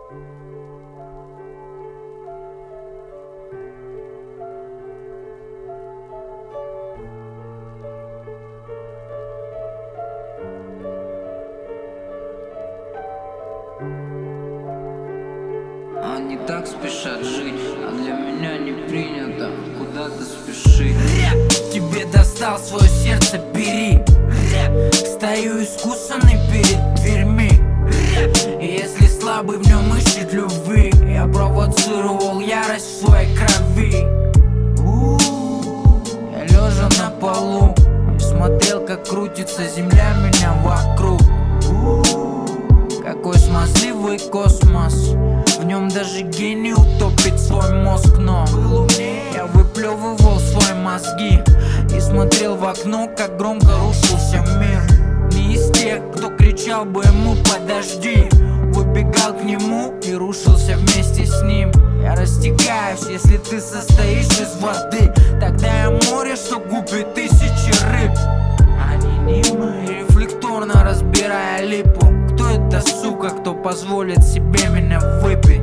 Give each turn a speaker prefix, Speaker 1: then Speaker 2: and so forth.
Speaker 1: Они так спешат жить, а для меня не принято куда-то спешить.
Speaker 2: Рэп тебе достал, свое сердце бери. Рэп, стою искусанный перед дверьми. Рэп, и если слабый в нем ищет любви, я провоцировал ярость в своей крови. Я лежа на полу и смотрел, как крутится земля меня вокруг. Какой смазливый космос, в нем даже гений утопит свой мозг. Но я выплевывал свои мозги и смотрел в окно, как громко рушился мир. Не из тех, кто кричал бы ему подожди, выбегал к нему и рушился вместе с ним. Я растекаюсь, если ты состоишь из воды, тогда я море, что губит тысячи рыб. Они не мы, рефлекторно разбирая липу. Кто эта сука, кто позволит себе меня выпить?